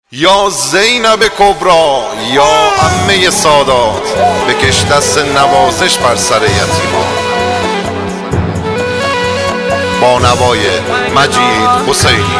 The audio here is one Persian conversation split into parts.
یا زینب کبرا یا عمه سادات، بکش دست نوازش بر سر یتیمان. با نوای مجید حسینی.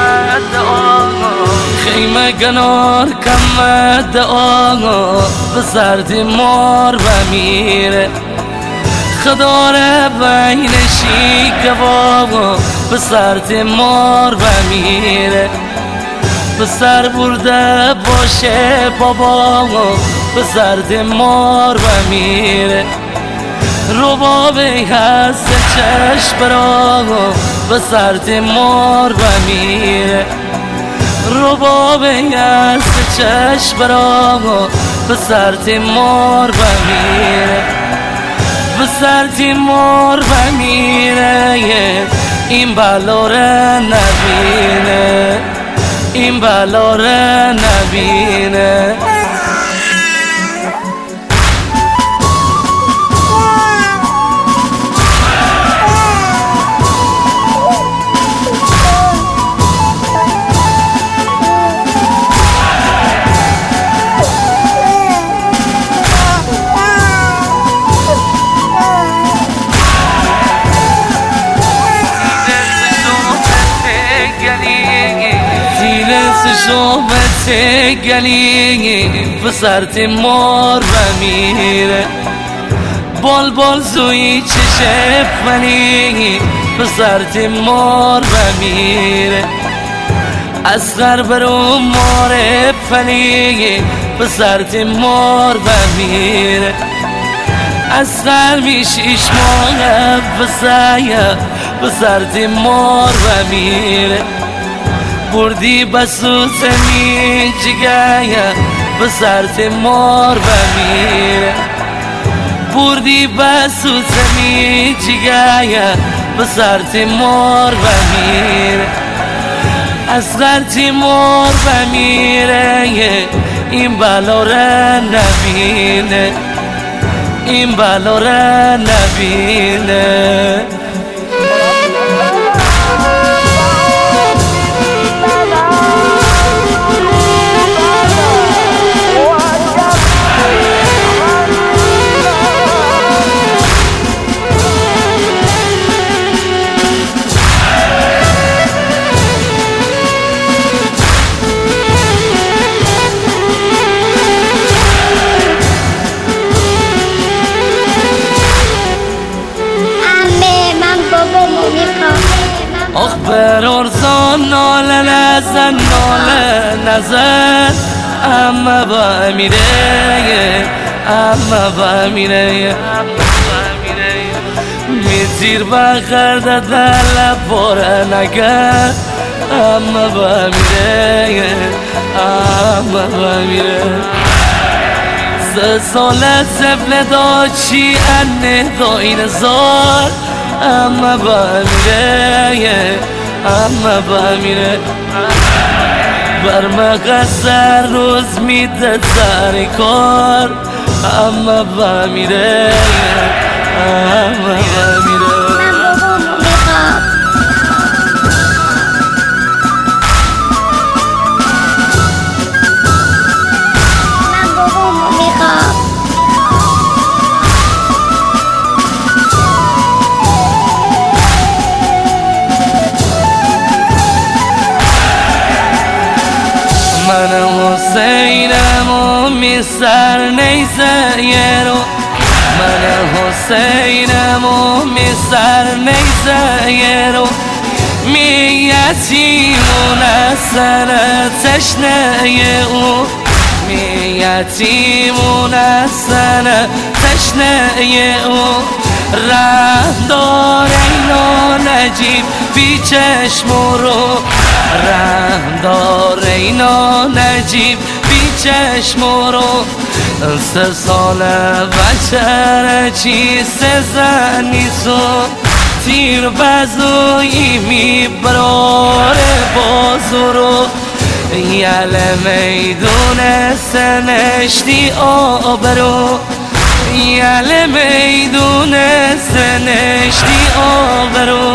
خیمه کنار کمد آقا به سردی مار و میره، خداره بین شیک بابا به سردی مار و میره. به سر برده باشه بابا به سرد مار و میره. ربابی هست چشم را به سرد مار و میره. ربابی هست چشم را به سرد مار و میره. به سرد مار و میره. این بلا را نبینه، این بلا را نبینه. شوبت گلی به سرد مار و میره. بال بال زوی چشم منی به سرد مار و میره. اصغر برو مار پلی به سرد مار و میره. اصغر میشیش ماه بسایه به سرد مار و میره. بردی بسوس می جگایا به سرد مار و میره. بردی بسوس می جگایا به سرد مار و میره. اصغر مار و میره. این بلا را نبینه، این بلا را نبینه. آخ برارزان ناله نزن، ناله نزن. اما با میره، اما با میره. میزیر بخرده دل باره نگه. اما با میره، اما با میره. سه ساله سفل داشی انه داین زار. اما با میره، اما با میره. بر مقصر روز میده سر کار. اما با میره، اما با میره. من حسینم و میسر نیزه یرو. من حسینم و میسر نیزه یرو. می یتیمون سر تشنه او. می یتیمون سر تشنه او. رحم دار اینا نجیب بی چشم رو. رحم دار اینا نجیب بی چشم رو. سه ساله بچه چی سزنی سو. تیر بزوی میبراره بازو رو. یل میدون سنشتی آبرو. یل میدون سنشتی آبرو.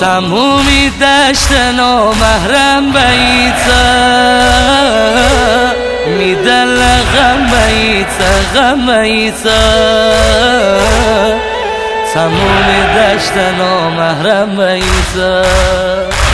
تمومی دشت نامحرم بیتا میدل غم بیتا تمومی دشت نامحرم بیتا